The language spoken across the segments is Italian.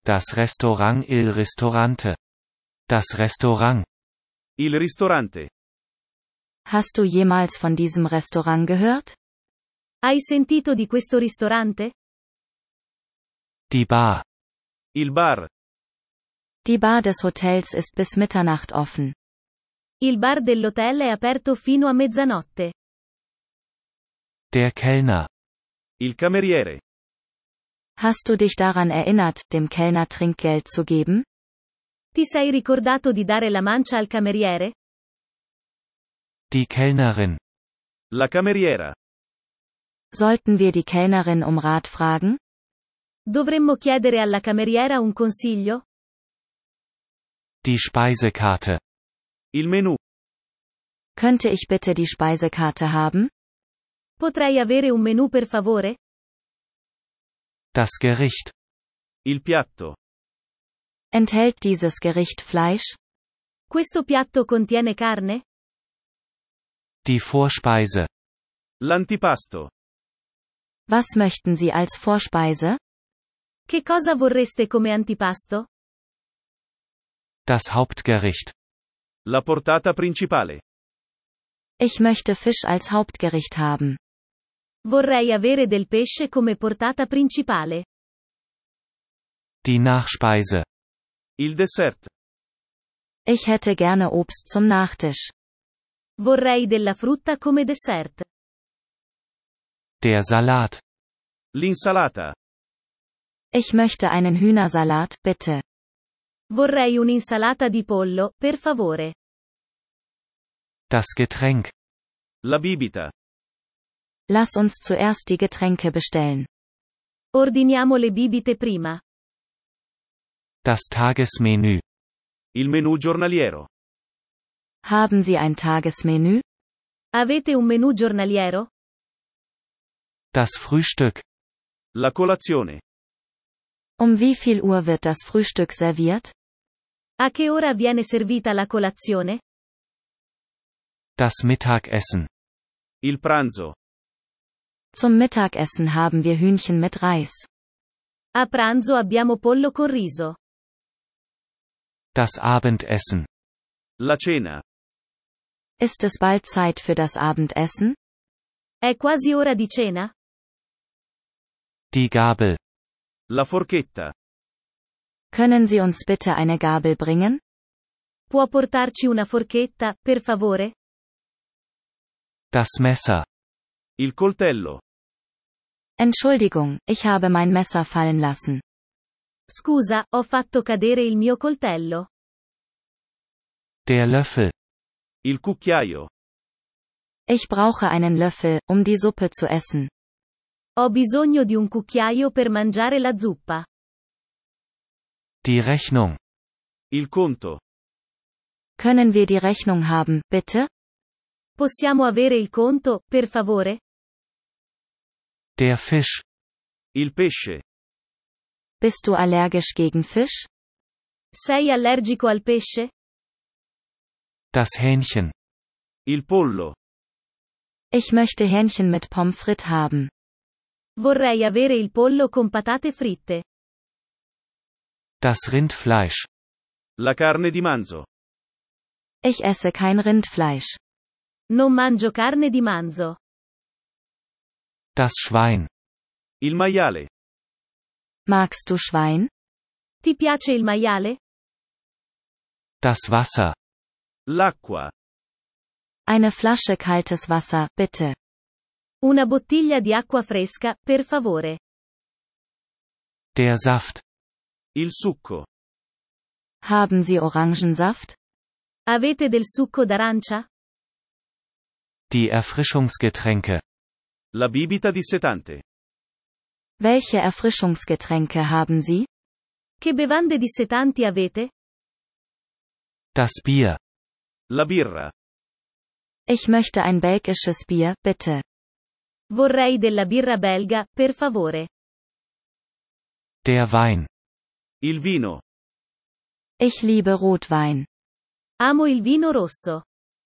Das Restaurant Il Ristorante. Das Restaurant. Il ristorante. Hast du jemals von diesem Restaurant gehört? Hai sentito di questo ristorante? Die Bar. Il bar. Die Bar des Hotels ist bis Mitternacht offen. Il bar dell'hotel è aperto fino a mezzanotte. Der Kellner. Il cameriere. Hast du dich daran erinnert, dem Kellner Trinkgeld zu geben? Ti sei ricordato di dare la mancia al cameriere? Die Kellnerin. La cameriera. Sollten wir die Kellnerin um Rat fragen? Dovremmo chiedere alla cameriera un consiglio? Die Speisekarte. Il menù. Könnte ich bitte die Speisekarte haben? Potrei avere un menù per favore? Das Gericht. Il piatto. Enthält dieses Gericht Fleisch? Questo piatto contiene carne? Die Vorspeise. L'antipasto. Was möchten Sie als Vorspeise? Che cosa vorreste come antipasto? Das Hauptgericht. La portata principale. Ich möchte Fisch als Hauptgericht haben. Vorrei avere del pesce come portata principale. Die Nachspeise. Il dessert. Ich hätte gerne Obst zum Nachtisch. Vorrei della frutta come dessert. Der Salat. L'insalata. Ich möchte einen Hühnersalat, bitte. Vorrei un'insalata di pollo, per favore. Das Getränk. La bibita. Lass uns zuerst die Getränke bestellen. Ordiniamo le bibite prima. Das Tagesmenü. Il menù giornaliero. Haben Sie ein Tagesmenü? Avete un menù giornaliero? Das Frühstück. La colazione. Um wie viel Uhr wird das Frühstück serviert? A che ora viene servita la colazione? Das Mittagessen. Il pranzo. Zum Mittagessen haben wir Hühnchen mit Reis. A pranzo abbiamo pollo con riso. Das Abendessen. La cena. Ist es bald Zeit für das Abendessen? È quasi ora di cena? Die Gabel. La forchetta. Können Sie uns bitte eine Gabel bringen? Può portarci una forchetta, per favore? Das Messer. Il coltello. Entschuldigung, ich habe mein Messer fallen lassen. Scusa, ho fatto cadere il mio coltello. Der Löffel. Il cucchiaio. Ich brauche einen Löffel, um die Suppe zu essen. Ho bisogno di un cucchiaio per mangiare la zuppa. Die Rechnung. Il conto. Können wir die Rechnung haben, bitte? Possiamo avere il conto, per favore? Der Fisch. Il pesce. Bist du allergisch gegen Fisch? Sei allergico al pesce? Das Hähnchen. Il pollo. Ich möchte Hähnchen mit Pommes frites haben. Vorrei avere il pollo con patate fritte. Das Rindfleisch. La carne di manzo. Ich esse kein Rindfleisch. Non mangio carne di manzo. Das Schwein. Il maiale. Magst du Schwein? Ti piace il maiale? Das Wasser. L'acqua. Eine Flasche kaltes Wasser, bitte. Una bottiglia di acqua fresca, per favore. Der Saft. Il succo. Haben Sie Orangensaft? Avete del succo d'arancia? Die Erfrischungsgetränke. La bibita dissetante. Welche Erfrischungsgetränke haben Sie? Che bevande dissetanti avete? Das Bier. La birra. Ich möchte ein belgisches Bier, bitte. Vorrei della birra belga, per favore. Der Wein. Il vino. Ich liebe Rotwein. Amo il vino rosso.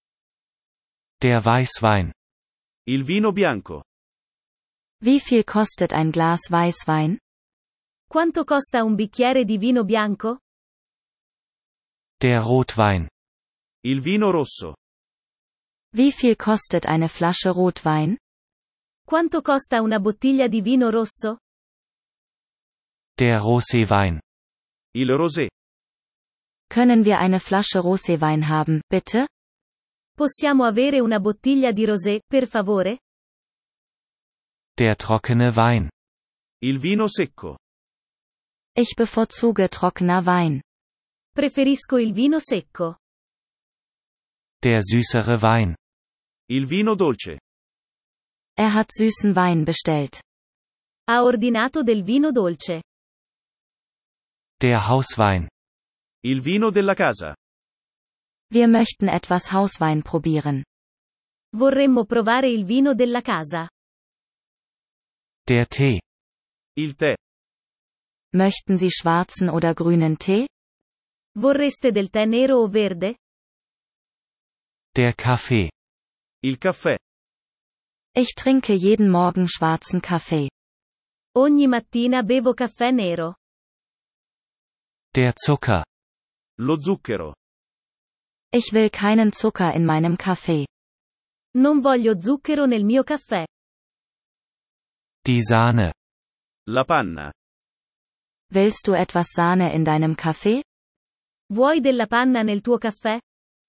Der Weißwein. Il vino bianco. Wie viel kostet ein Glas Weißwein? Quanto costa un bicchiere di vino bianco? Der Rotwein. Il vino rosso. Wie viel kostet eine Flasche Rotwein? Quanto costa una bottiglia di vino rosso? Der Roséwein. Il rosé. Können wir eine Flasche Roséwein haben, bitte? Possiamo avere una bottiglia di rosé, per favore? Der trockene Wein. Il vino secco. Ich bevorzuge trockener Wein. Preferisco il vino secco. Der süßere Wein. Il vino dolce. Er hat süßen Wein bestellt. Ha ordinato del vino dolce. Der Hauswein. Il vino della casa. Wir möchten etwas Hauswein probieren. Vorremmo provare il vino della casa. Der Tee. Il tè. Möchten Sie schwarzen oder grünen Tee? Vorreste del tè nero o verde? Der Kaffee. Il caffè. Ich trinke jeden Morgen schwarzen Kaffee. Ogni mattina bevo caffè nero. Der Zucker. Lo zucchero. Ich will keinen Zucker in meinem Kaffee. Non voglio zucchero nel mio caffè. Die Sahne. La panna. Willst du etwas Sahne in deinem Kaffee? Vuoi della panna nel tuo caffè?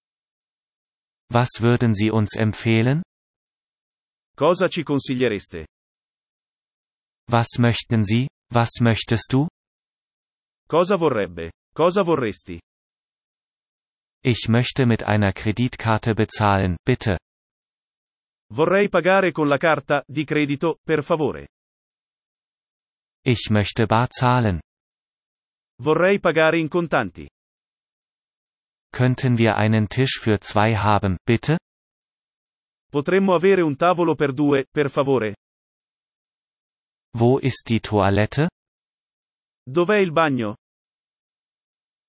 Was würden Sie uns empfehlen? Cosa ci consigliereste? Was möchten Sie? Was möchtest du? Cosa vorrebbe? Cosa vorresti? Ich möchte mit einer Kreditkarte bezahlen, bitte. Vorrei pagare con la carta di credito, per favore. Ich möchte bar zahlen. Vorrei pagare in contanti. Könnten wir einen Tisch für 2 haben, bitte? Potremmo avere un tavolo per 2, per favore? Wo ist die Toilette? Dov'è il bagno?